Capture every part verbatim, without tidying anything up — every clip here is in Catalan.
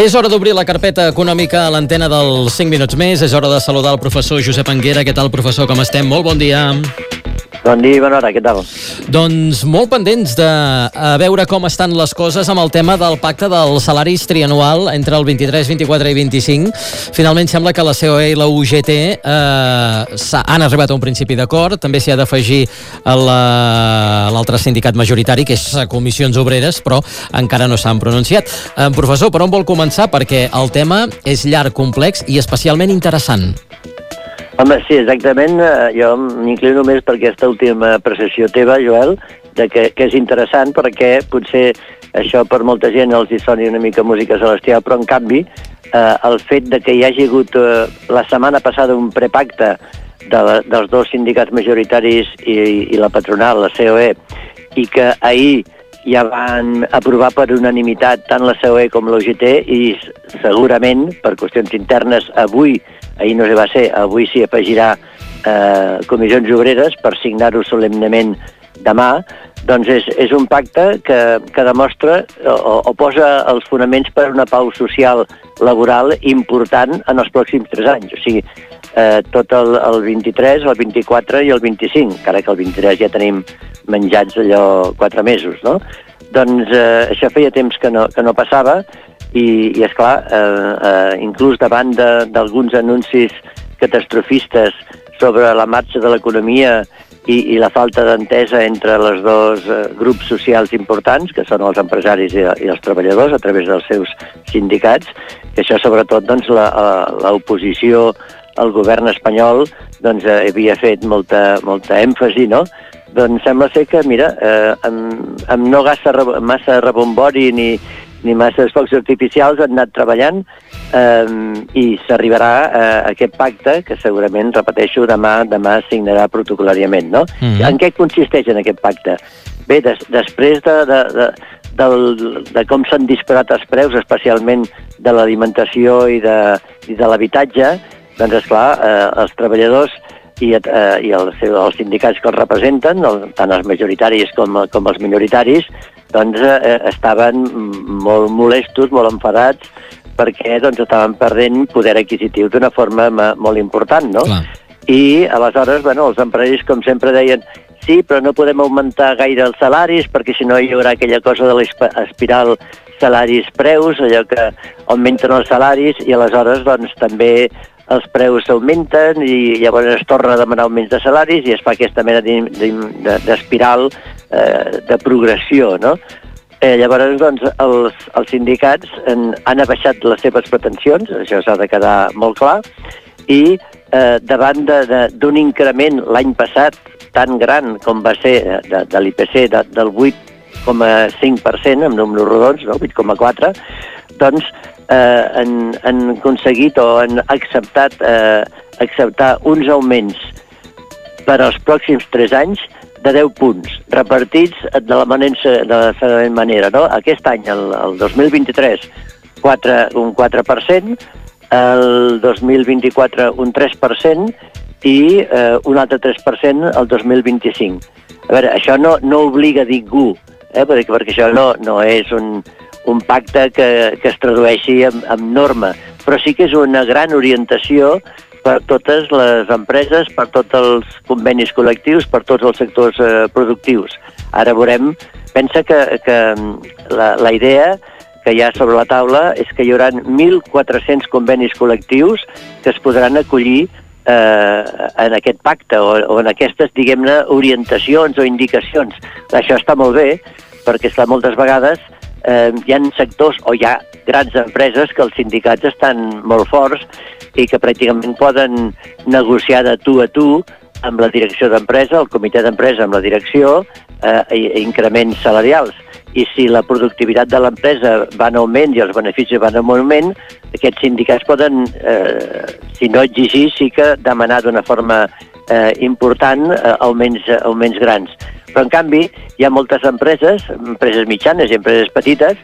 És hora d'obrir la carpeta econòmica a l'antena dels cinc minuts més. És hora de saludar el professor Josep Anguera. Què tal, professor? Com estem? Molt bon dia. Bon dia, bona hora, què tal? Doncs molt pendents de a veure com estan les coses amb el tema del pacte dels salaris trianual entre el vint-i-tres, vint-i-quatre i vint-i-cinc. Finalment sembla que la C O E i la U G T eh, han arribat a un principi d'acord. També s'hi ha d'afegir l'altre sindicat majoritari, que és Comissions Obreres, però encara no s'han pronunciat. Eh, professor, per on vol començar? Perquè el tema és llarg, complex i especialment interessant. Home, sí, exactament. Jo m'inclino més per aquesta última apreciació teva, Joel, de que, que és interessant perquè potser això per molta gent els hi soni una mica música celestial, però en canvi eh, el fet de que hi hagi hagut eh, la setmana passada un prepacte de la, dels dos sindicats majoritaris i, i la patronal, la C O E, i que ahir ja van aprovar per unanimitat tant la C O E com la U G T i segurament, per qüestions internes, avui, ahir no va ser, avui s'hi afegirà eh, Comissions Obreres per signar-ho solemnement demà, doncs és, és un pacte que, que demostra o, o posa els fonaments per una pau social laboral important en els pròxims tres anys. O sigui, eh, tot el, el vint-i-tres, el vint-i-quatre i el vint-i-cinc, encara que el vint-i-tres ja tenim menjats allò quatre mesos, no? Doncs eh, això feia temps que no, que no passava i, i esclar, eh, eh, inclús davant d'alguns anuncis catastrofistes sobre la marxa de l'economia i, i la falta d'entesa entre els dos eh, grups socials importants, que són els empresaris i, i els treballadors a través dels seus sindicats, que això sobretot doncs, l'oposició al govern espanyol doncs, eh, havia fet molta, molta èmfasi, no? Doncs sembla ser que, mira, eh, amb, amb no gasta massa rebombori ni, ni massa focs artificials han anat treballant eh, i s'arribarà a aquest pacte que segurament, repeteixo, demà demà signarà protocolàriament, no? Mm-hmm. En què consisteix en aquest pacte? Bé, des, després de, de, de, del, de com s'han disparat els preus, especialment de l'alimentació i de, i de l'habitatge, doncs, esclar, eh, els treballadors i, eh, i els, els sindicats que els representen, el, tant els majoritaris com, com els minoritaris, doncs eh, estaven molt molestos, molt enfadats, perquè doncs, estaven perdent poder adquisitiu d'una forma molt important, no? Clar. I aleshores, bueno, els empresaris, com sempre, deien sí, però no podem augmentar gaire els salaris, perquè si no hi haurà aquella cosa de l'espiral salaris-preus, allò que augmenten els salaris, i aleshores doncs, també els preus s'augmenten i llavors es torna a demanar augments de salaris i es fa aquesta mena d'espiral eh, de progressió, no? Eh, llavors, doncs, els, els sindicats han, han abaixat les seves pretensions, això s'ha de quedar molt clar, i eh, davant d'un increment l'any passat tan gran com va ser de, de l'I P C de, del vuit coma cinc per cent, amb números rodons, no? vuit coma quatre, doncs eh, han, han aconseguit o han acceptat eh, acceptar uns augments per als pròxims tres anys de deu punts, repartits de la manera, de la següent manera, no? Aquest any, el, el dos mil vint-i-tres, quatre, un quatre per cent, el dos mil vint-i-quatre un tres per cent i eh, un altre tres per cent el dos mil vint-i-cinc. A veure, això no, no obliga a ningú, eh, perquè, perquè això no, no és un, un pacte que, que es tradueixi en, en norma, però sí que és una gran orientació per totes les empreses, per tots els convenis col·lectius, per tots els sectors eh, productius. Ara veurem, pensa que, que la, la idea que hi ha sobre la taula és que hi haurà mil quatre-cents convenis col·lectius que es podran acollir eh, en aquest pacte o, o en aquestes, diguem-ne, orientacions o indicacions. Això està molt bé, perquè esclar, moltes vegades eh, hi ha sectors o hi ha grans empreses que els sindicats estan molt forts i que pràcticament poden negociar de tu a tu amb la direcció d'empresa, el comitè d'empresa amb la direcció, eh, increments salarials. I si la productivitat de l'empresa va en augment i els beneficis van en augment, aquests sindicats poden, eh, si no exigir, sí que demanar d'una forma eh, important eh, augments, augments grans. Però, en canvi, hi ha moltes empreses, empreses mitjanes i empreses petites,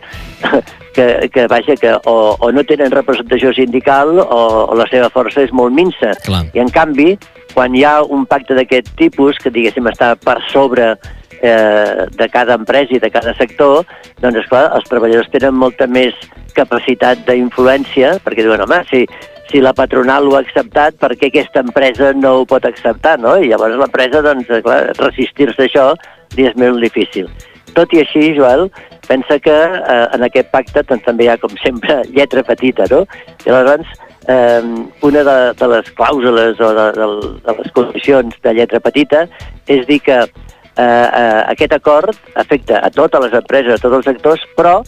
que, que vaja, que o, o no tenen representació sindical o, o la seva força és molt minsa. Clar. I, en canvi, quan hi ha un pacte d'aquest tipus, que, diguéssim, està per sobre eh, de cada empresa i de cada sector, doncs, esclar, els treballadors tenen molta més capacitat d'influència, perquè diuen, home, si, si la patronal ho ha acceptat, per què aquesta empresa no ho pot acceptar, no? I llavors l'empresa, doncs, clar, resistir-se a això li és molt difícil. Tot i així, Joel, pensa que eh, en aquest pacte doncs, també hi ha, com sempre, lletra petita, no? I llavors, eh, una de, de les clàusules o de, de, de les condicions de lletra petita és dir que eh, eh, aquest acord afecta a totes les empreses, a tots els sectors, però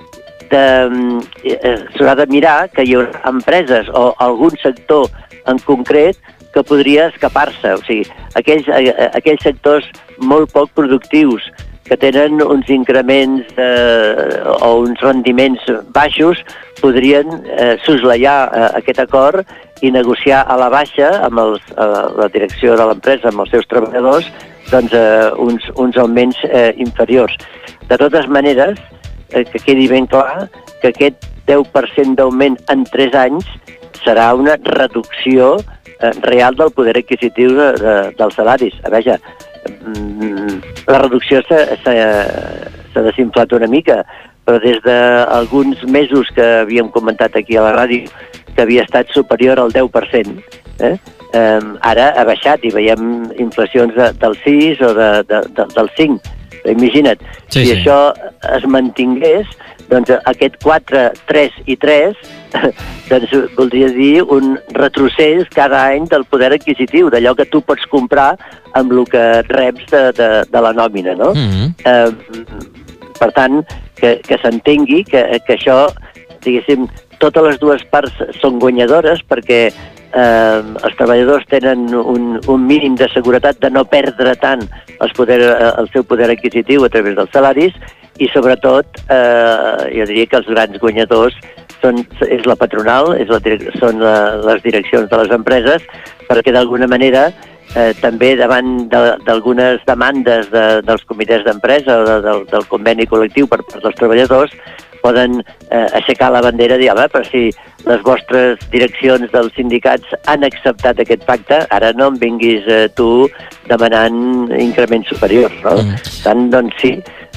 eh, s'haurà de mirar que hi haurà empreses o algun sector en concret que podria escapar-se. O sigui, aquells, aquells sectors molt poc productius que tenen uns increments eh, o uns rendiments baixos podrien eh, soslaiar eh, aquest acord i negociar a la baixa amb els, eh, la direcció de l'empresa, amb els seus treballadors, doncs, eh, uns, uns augments eh, inferiors. De totes maneres, eh, que quedi ben clar que aquest deu per cent d'augment en tres anys serà una reducció eh, real del poder adquisitiu de, de, dels salaris. A veure, la reducció s'ha desinflat una mica, però des d'alguns mesos que havíem comentat aquí a la ràdio que havia estat superior al deu per cent, eh? Eh, ara ha baixat i veiem inflacions de, del sis o de, de, de, del cinc. Imagina't, sí, si sí. Això es mantingués, doncs aquest quatre, tres i tres doncs voldria dir un retrocés cada any del poder adquisitiu, d'allò que tu pots comprar amb el que reps de, de, de la nòmina, no? Mm-hmm. eh, per tant, que, que s'entengui que, que això, diguéssim, totes les dues parts són guanyadores perquè eh, els treballadors tenen un, un mínim de seguretat de no perdre tant els poder, el seu poder adquisitiu a través dels salaris i, sobretot, eh, jo diria que els grans guanyadors són, és la patronal, és la, són la, les direccions de les empreses, perquè d'alguna manera eh, també davant d'algunes de, demandes de, dels comitès d'empresa o de, del, del conveni col·lectiu per part dels treballadors poden eh, aixecar la bandera i dir, home, però si les vostres direccions dels sindicats han acceptat aquest pacte, ara no em vinguis eh, tu demanant increments superiors, no? Mm. Tant, doncs sí,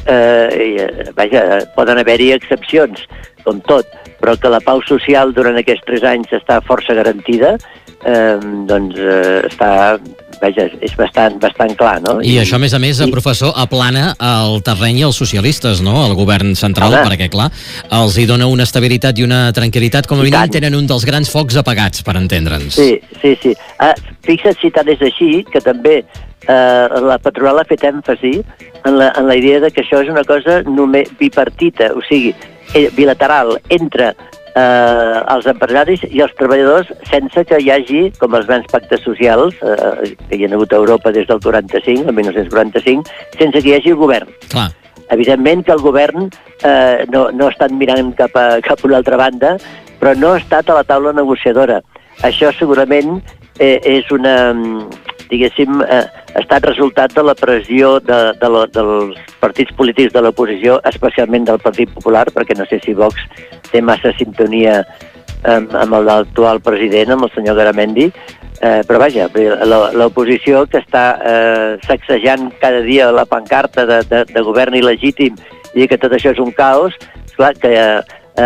eh, vaja, poden haver-hi excepcions, com tot, però que la pau social durant aquests tres anys està força garantida, eh, doncs eh, està... Vaja, és bastant, bastant clar, no? I, I això, a més a més, i... professor, aplana el terreny als socialistes, no?, al govern central, Home. perquè, clar, els hi dona una estabilitat i una tranquil·litat, com a mínim tenen un dels grans focs apagats, per entendre'ns. Sí, sí, sí. Ah, fixa't si tant és així, que també eh, la patronal ha fet èmfasi en la, en la idea de que això és una cosa només bipartita, o sigui, bilateral, entre Eh, els empresaris i els treballadors sense que hi hagi, com els grans pactes socials eh, que hi ha hagut a Europa des del quaranta-cinc, el dinou quaranta-cinc, sense que hi hagi el govern. Clar. Evidentment que el govern eh, no, no ha estat mirant cap a, cap a una altra banda, però no ha estat a la taula negociadora. Això segurament eh, és una, diguéssim, eh, ha estat resultat de la pressió de, de la, dels partits polítics de l'oposició, especialment del Partit Popular, perquè no sé si Vox té massa sintonia amb, amb l'actual president, amb el senyor Garamendi, eh, però vaja, l'oposició que està eh, sacsejant cada dia la pancarta de, de, de govern il·legítim i que tot això és un caos, esclar, que eh,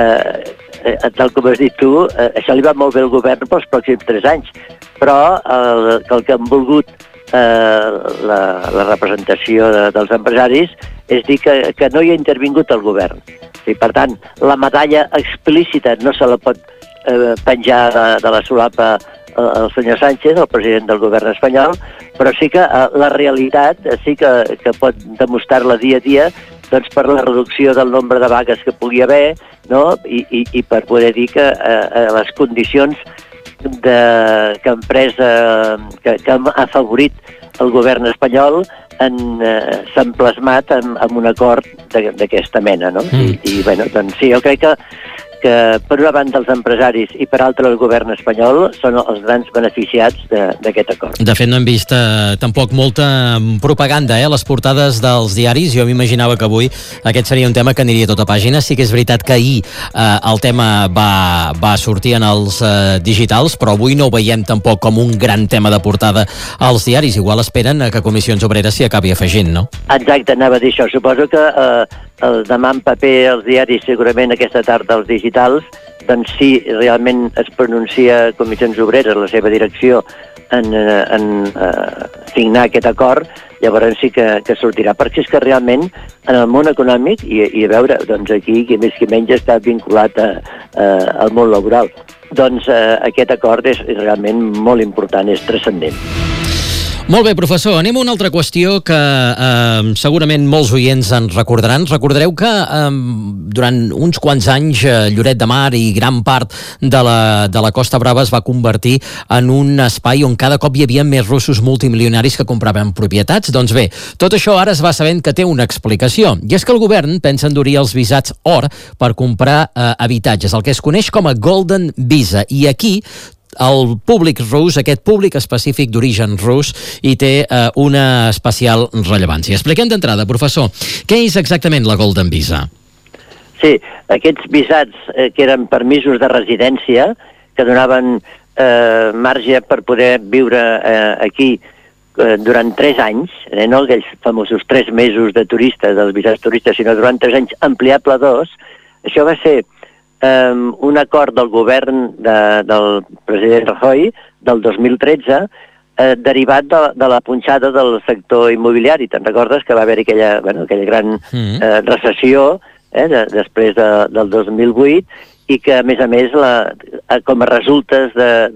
eh, tal com has dit tu, eh, això li va molt bé al govern pels pròxims tres anys, però el, el que han volgut eh, la, la representació de, dels empresaris és dir que, que no hi ha intervingut el govern. I, per tant, la medalla explícita no se la pot eh, penjar de, de la solapa el senyor Sánchez, el president del govern espanyol, però sí que eh, la realitat sí que, que pot demostrar-la dia a dia doncs per la reducció del nombre de vagues que pugui haver, no? I, i, i per poder dir que eh, les condicions de, que empresa que, que ha afavorit el govern espanyol s'han plasmat en, en un acord d'aquesta mena, no? Mm. I, i, bueno, doncs sí, jo crec que que per una banda els empresaris i per altra el govern espanyol són els grans beneficiats d'aquest acord. De fet, no hem vist eh, tampoc molta propaganda, eh, a les portades dels diaris. Jo m'imaginava que avui aquest seria un tema que aniria a tota pàgina. Sí que és veritat que ahir eh, el tema va, va sortir en els eh, digitals, però avui no ho veiem tampoc com un gran tema de portada als diaris. Igual esperen que Comissions Obreres s'hi acabi afegint, no? Exacte, anava a dir això. Suposo que eh, el demà en paper als diaris, segurament aquesta tarda als digitals, doncs sí, realment es pronuncia Comissions Obreres, la seva direcció, en, en uh, signar aquest acord, llavors sí que, que sortirà, perquè és que realment en el món econòmic, i, i a veure, doncs aquí, qui més qui menys està vinculat a, a, al món laboral, doncs uh, aquest acord és, és realment molt important, és transcendent. Molt bé, professor, anem a una altra qüestió que eh, segurament molts oients en recordaran. Recordareu que eh, durant uns quants anys eh, Lloret de Mar i gran part de la, de la Costa Brava es va convertir en un espai on cada cop hi havia més russos multimilionaris que compraven propietats. Doncs bé, tot això ara es va sabent que té una explicació, i és que el govern pensa endurir els visats or per comprar eh, habitatges, el que es coneix com a Golden Visa, i aquí el públic rus, aquest públic específic d'origen rus, hi té eh, una especial rellevància. Expliquem d'entrada, professor, què és exactament la Golden Visa? Sí, aquests visats eh, que eren permisos de residència, que donaven eh, marge per poder viure eh, aquí eh, durant tres anys, eh, no aquells famosos tres mesos de turista, dels visats turistes, sinó durant tres anys ampliable a dos, això va ser Um, un acord del govern de, del president Rajoy del dos mil tretze eh, derivat de, de la punxada del sector immobiliari. Te'n recordes que va haver aquella, bueno, aquella gran eh, recessió eh, de, després de, del dos mil vuit, i que a més a més la, com a resultes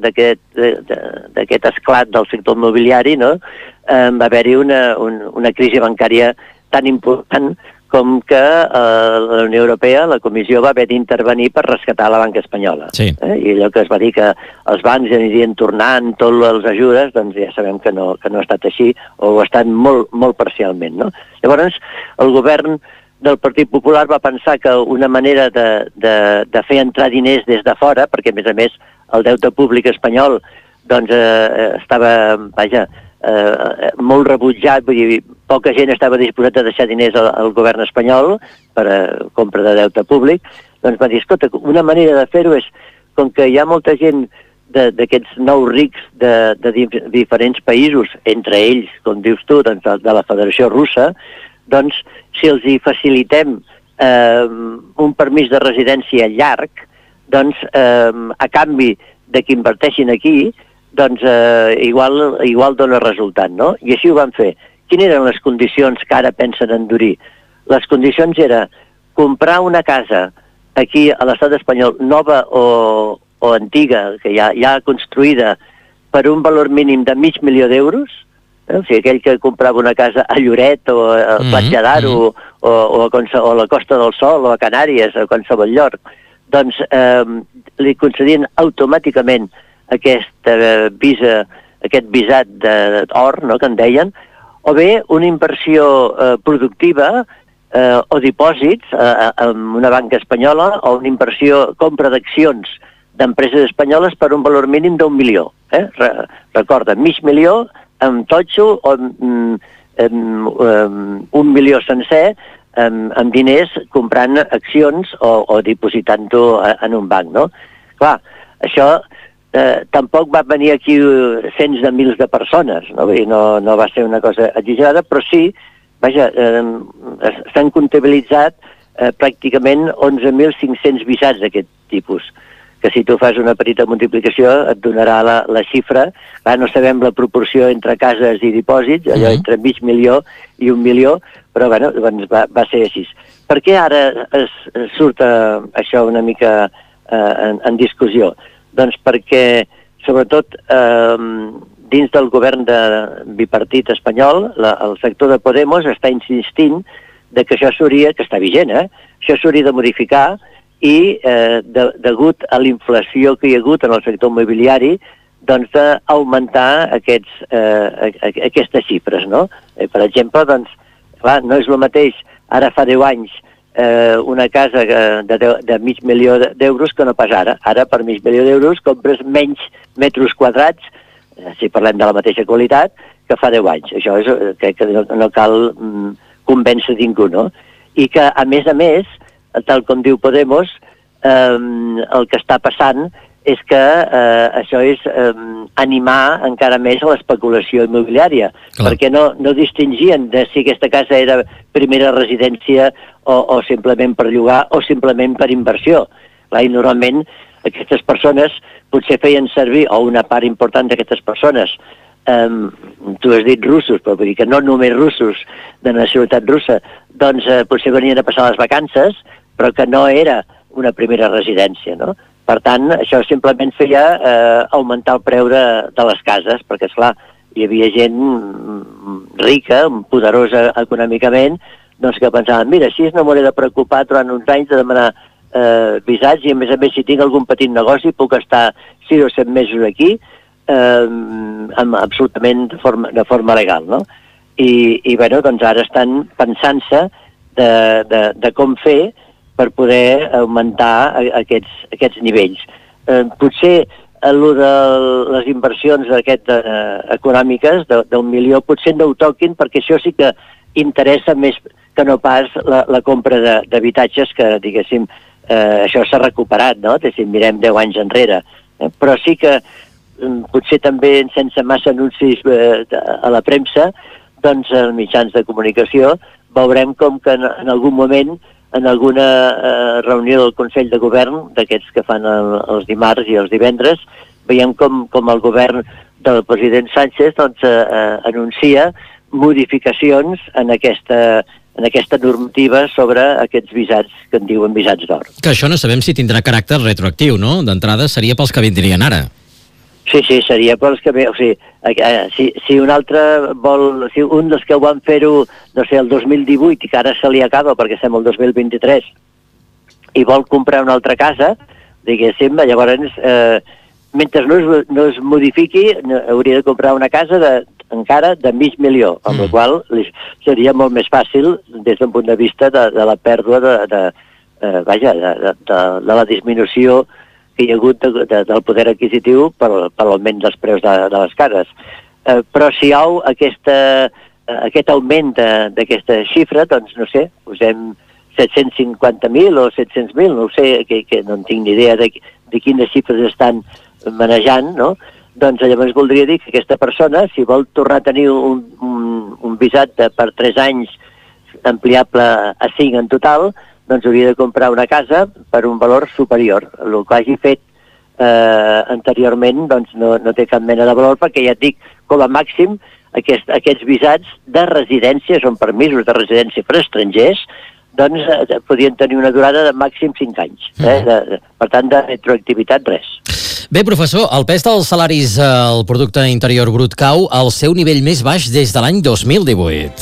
d'aquest esclat del sector immobiliari, no, eh, va haver-hi una, un, una crisi bancària tan important com que eh, la Unió Europea, la Comissió, va haver d'intervenir per rescatar la banca espanyola. Sí. Eh? I allò que es va dir que els bancs anirien tornant tots els ajudes, doncs ja sabem que no, que no ha estat així, o ha estat molt, molt parcialment, no? Llavors, el govern del Partit Popular va pensar que una manera de, de, de fer entrar diners des de fora, perquè a més a més el deute públic espanyol doncs, eh, estava, vaja, eh, molt rebutjat, vull dir, poca gent estava disposat a deixar diners al, al govern espanyol per a compra de deute públic, doncs va dir, escolta, una manera de fer-ho és, com que hi ha molta gent d'aquests nous rics de, de diferents països, entre ells, com dius tu, doncs, de, de la Federació Russa, doncs si els hi facilitem eh, un permís de residència llarg, doncs eh, a canvi de que inverteixin aquí, doncs eh, igual, igual dona resultat, no? I així ho van fer. Quines eren les condicions que ara pensen endurir? Les condicions era comprar una casa aquí a l'estat espanyol, nova o, o antiga, que ja, ja construïda, per un valor mínim de mig milió d'euros, eh? O sigui, aquell que comprava una casa a Lloret o a Platja d'Aro mm-hmm. o, o, a, o a la Costa del Sol o a Canàries o a qualsevol lloc, doncs eh, li concedien automàticament aquesta visa, aquest visat d'or, no?, que en deien, o bé una inversió eh, productiva eh, o dipòsits eh, en una banca espanyola, o una inversió, compra d'accions d'empreses espanyoles per un valor mínim d'un milió. Eh? Re, recorda, mig milió amb totxo o amb, amb, amb un milió sencer amb, amb diners comprant accions o, o dipositant-ho en un banc, no? Clar, això Eh, tampoc va venir aquí cents de mils de persones, no, no, no va ser una cosa exagerada, però sí, vaja, eh, s'han comptabilitzat eh, pràcticament onze mil cinc-cents visats d'aquest tipus, que si tu fas una petita multiplicació et donarà la, la xifra. Clar, no sabem la proporció entre cases i dipòsits, allò mm-hmm. entre mig milió i un milió, però bueno, doncs va, va ser així. Per què ara es, es surt eh, això una mica eh, en, en discussió? Doncs perquè, sobretot, eh, dins del govern de bipartit espanyol, la, el sector de Podemos està insistint de que això s'hauria, que està vigent, eh? Això s'hauria de modificar i, eh, de, degut a la inflació que hi ha hagut en el sector immobiliari, doncs d'augmentar aquests, eh, aquestes xifres, no? Eh, per exemple, doncs, clar, no és el mateix, ara fa deu anys eh, una casa de, de, de mig milió d'euros que no pas ara. Ara, per mig milió d'euros, compres menys metres quadrats, eh, si parlem de la mateixa qualitat, que fa deu anys. Això és, crec que no, no cal mm, convèncer ningú, no? I que, a més a més, tal com diu Podemos, eh, el que està passant és que eh, això és eh, animar encara més a l'especulació immobiliària, Clar. perquè no, no distingien de si aquesta casa era primera residència o, o simplement per llogar o simplement per inversió. Clar, I normalment aquestes persones potser feien servir, o una part important d'aquestes persones, Um, tu has dit russos, però vull dir que no només russos de nacionalitat russa, doncs eh, potser venien a passar les vacances, però que no era una primera residència, no? Per tant, això simplement feia eh, augmentar el preu de, de les cases, perquè, esclar, hi havia gent rica, poderosa econòmicament, doncs que pensaven, mira, així no m'hauré de preocupar durant uns anys de demanar eh, visats, i a més a més si tinc algun petit negoci puc estar sis o set mesos aquí, Eh, amb, absolutament de forma, de forma legal, no? I, i bueno, doncs ara estan pensant-se de, de, de com fer per poder augmentar aquests, aquests nivells. Eh, potser allò de les inversions d'aquest, eh, econòmiques d'un milió potser no ho toquin, perquè això sí que interessa més que no pas la, la compra d'habitatges que, diguéssim, eh, això s'ha recuperat, no? Si mirem deu anys enrere. Eh, però sí que potser també sense massa anuncis eh, a la premsa, doncs als mitjans de comunicació veurem com que en, en algun moment, en alguna eh, reunió del Consell de Govern, d'aquests que fan el, els dimarts i els divendres, veiem com, com el govern del president Sánchez doncs, eh, eh, anuncia modificacions en aquesta, en aquesta normativa sobre aquests visats que en diuen visats d'or. Que això no sabem si tindrà caràcter retroactiu, no? D'entrada seria pels que vindrien ara. Sí, sí, seria pels que... O sigui, eh, si, si un altre vol... Si un dels que ho van fer-ho, no sé, el dos mil divuit, i que ara se li acaba perquè estem el dos mil vint-i-tres, i vol comprar una altra casa, diguéssim, llavors, eh, mentre no es, no es modifiqui, no, hauria de comprar una casa de, encara de mig milió, amb mm. la qual li seria molt més fàcil des d'un punt de vista de, de la pèrdua de, de, eh, vaja, de, de, de, de la disminució que hi ha hagut de, de, del poder adquisitiu per, per l'augment dels preus de, de les cases. Eh, però si hi ha aquesta, eh, aquest augment d'aquesta xifra, doncs no sé, posem set-cents cinquanta mil o set-cents mil, no ho sé, que, que no en tinc ni idea de, de quines xifres estan manejant, no? Doncs llavors voldria dir que aquesta persona, si vol tornar a tenir un, un, un visat de, per tres anys ampliable a cinc en total, doncs hauria de comprar una casa per un valor superior. El que hagi fet eh, anteriorment doncs no, no té cap mena de valor, perquè ja et dic, com a màxim, aquest, aquests visats de residència, són permisos de residència per estrangers, doncs eh, podien tenir una durada de màxim cinc anys. Eh? De, de, per tant, de retroactivitat, res. Bé, professor, el pes dels salaris al Producte Interior Brut cau al seu nivell més baix des de l'any dos mil divuit.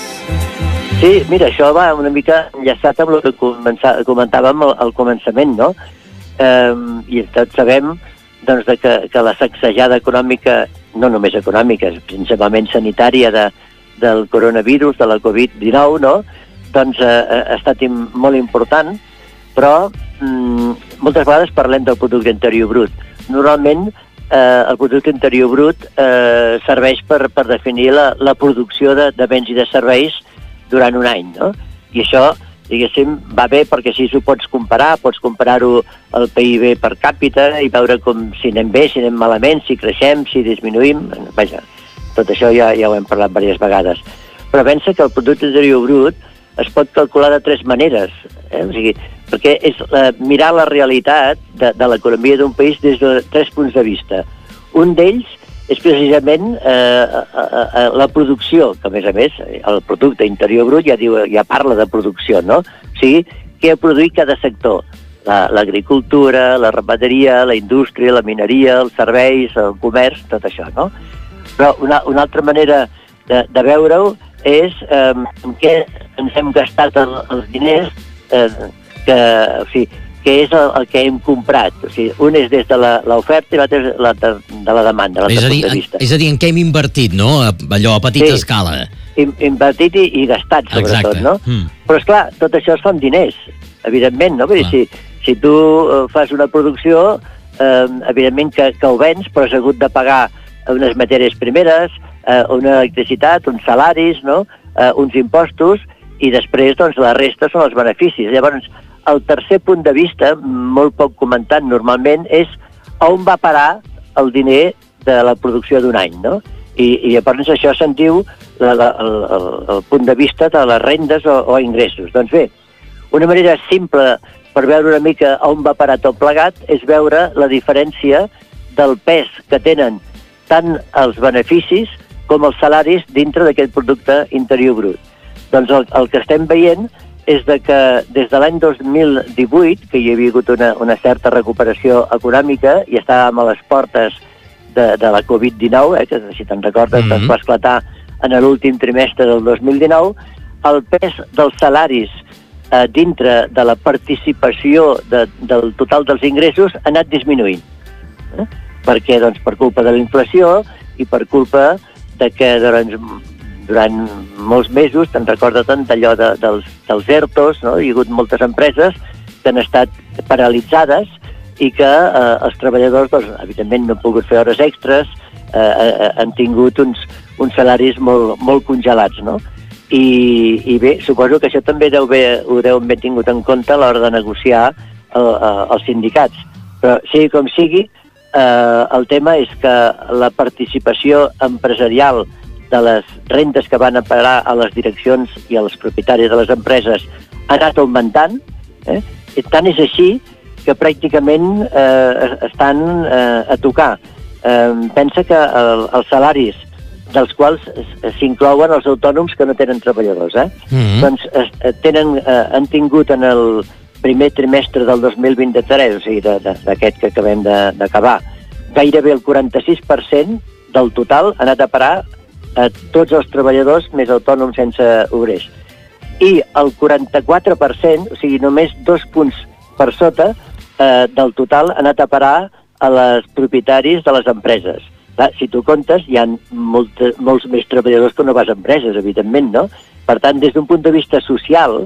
Sí, mira, això va una mica enllaçat amb el que comentàvem al, al començament, no? Eh, I tots sabem doncs, de que, que la sacsejada econòmica, no només econòmica, principalment sanitària de, del coronavirus, de la covid dinou, no? Doncs eh, ha estat molt important, però mm, moltes vegades parlem del producte interior brut. Normalment eh, el producte interior brut eh, serveix per, per definir la, la producció de, de béns i de serveis durant un any, no? I això, diguéssim, va bé perquè així ho pots comparar, pots comparar-ho al P I B per càpita i veure com si anem bé, si anem malament, si creixem, si disminuïm, vaja, tot això ja, ja ho hem parlat diverses vegades. Però pensa que el producte interior brut es pot calcular de tres maneres, eh? O sigui, perquè és eh, mirar la realitat de, de l'economia d'un país des de tres punts de vista. Un d'ells és precisament eh, eh, la producció, que a més a més el producte interior brut ja, diu, ja parla de producció, no? O sigui, què ha produït cada sector? L'agricultura, la, la ramaderia, la indústria, la mineria, els serveis, el comerç, tot això, no? Però una, una altra manera de, de veure-ho és eh, en què ens hem gastat el, els diners, eh, que, o sigui, que és el, el que hem comprat. O sigui, un és des de l'oferta i l'altre és la, de, de la demanda, és a, dir, de vista. És a dir, en què hem invertit, no? Allò a petita sí, escala. Invertit i, i gastat, sobretot, exacte. No? Mm. Però, esclar, tot això es fa amb diners, evidentment, no? Vull dir, si, si tu fas una producció, eh, evidentment que, que ho vens, però has hagut de pagar unes matèries primeres, eh, una electricitat, uns salaris, no? eh, uns impostos, i després doncs, la resta són els beneficis. Llavors, el tercer punt de vista, molt poc comentat normalment, és on va parar el diner de la producció d'un any, no? I, i llavors això se'n diu la, la, el, el, el punt de vista de les rendes o, o ingressos. Doncs bé, una manera simple per veure una mica on va parar tot plegat és veure la diferència del pes que tenen tant els beneficis com els salaris dintre d'aquest producte interior brut. Doncs el, el que estem veient és de que des de l'any dos mil divuit, que hi havia hagut una, una certa recuperació econòmica i estàvem a les portes de, de la covid dinou, eh, que si te'n recordes, mm-hmm. va esclatar en l'últim trimestre del dos mil dinou, el pes dels salaris eh, dintre de la participació de, del total dels ingressos ha anat disminuint. Eh? Per què? Doncs per culpa de la inflació i per culpa de que doncs, durant molts mesos, te'n recordes tant d'allò de, dels, dels ERTOs, no? Hi ha hagut moltes empreses que han estat paralitzades i que eh, els treballadors, doncs, evidentment, no han pogut fer hores extres, eh, eh, han tingut uns, uns salaris molt, molt congelats, no? I, I bé, suposo que això també deu haver, ho deu haver tingut en compte a l'hora de negociar el, el, els sindicats. Però, sigui com sigui, eh, el tema és que la participació empresarial de les rendes que van a parar a les direccions i als propietaris de les empreses ha anat augmentant. Eh? I tant és així que pràcticament eh, estan eh, a tocar. Eh, pensa que el, els salaris dels quals s'inclouen els autònoms que no tenen treballadors, eh? Mm-hmm. Doncs eh, tenen, eh, han tingut en el primer trimestre del dos mil vint-tres, o sigui, d'aquest que acabem d'acabar, gairebé el quaranta-sis per cent del total ha anat a parar a tots els treballadors més autònoms sense obrers. I el quaranta-quatre per cent, o sigui, només dos punts per sota eh, del total ha anat a parar a les propietaris de les empreses. Clar, si tu comptes, hi ha molt, molts més treballadors que no pas empreses, evidentment, no? Per tant, des d'un punt de vista social,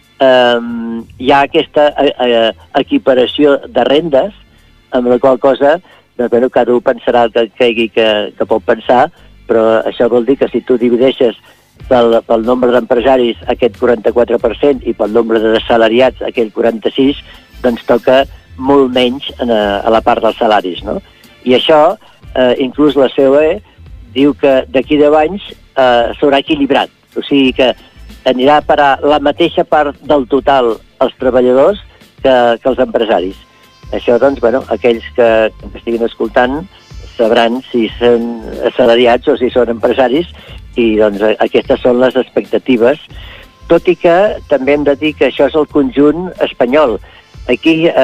eh, hi ha aquesta eh, equiparació de rendes, amb la qual cosa, doncs, bueno, cada un pensarà el que cregui que, que pot pensar, però això vol dir que si tu divideixes pel, pel nombre d'empresaris aquest quaranta-quatre per cent i pel nombre de salariats aquell quaranta-sis, doncs toca molt menys a, a la part dels salaris, no? I això, eh, inclús la C O E diu que d'aquí deu anys eh, s'haurà equilibrat, o sigui que anirà a parar la mateixa part del total als treballadors que, que els empresaris. Això, doncs, bueno, aquells que estiguin escoltant sabran si són assalariats o si són empresaris i doncs aquestes són les expectatives, tot i que també hem de dir que això és el conjunt espanyol. Aquí eh,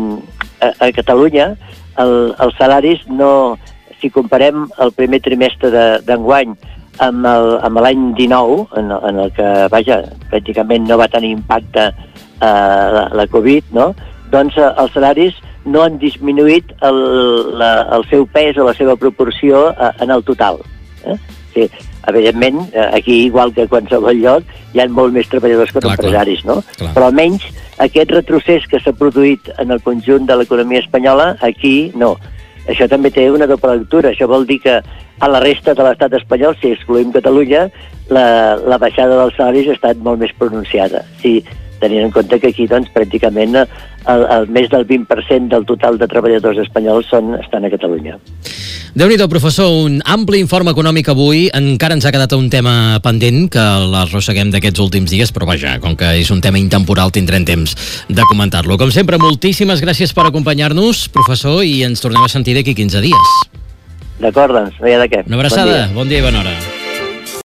a, a Catalunya el, els salaris no, si comparem el primer trimestre d'enguany amb l'any dinou, en, en el que, vaja, pràcticament no va tenir impacte eh, la, la Covid, no? Doncs eh, els salaris no han disminuït el, la, el seu pes o la seva proporció eh, en el total. Eh? Sí, evidentment, eh, aquí, igual que a qualsevol lloc, hi ha molt més treballadors que clar, empresaris, no? Clar. Però almenys aquest retrocés que s'ha produït en el conjunt de l'economia espanyola, aquí no. Això també té una doble lectura. Això vol dir que a la resta de l'estat espanyol, si excloïm Catalunya, la, la baixada dels salaris ha estat molt més pronunciada. Sí, tenint en compte que aquí, doncs, pràcticament el, el més del vint per cent del total de treballadors espanyols són, estan a Catalunya. Déu-n'hi-do, professor, un ampli informe econòmic avui. Encara ens ha quedat un tema pendent que l'arrosseguem d'aquests últims dies, però vaja, com que és un tema intemporal tindrem temps de comentar-lo. Com sempre, moltíssimes gràcies per acompanyar-nos, professor, i ens tornem a sentir d'aquí quinze dies. D'acord, doncs, no hi ha de què. Una abraçada, bon dia, bon dia i bona hora.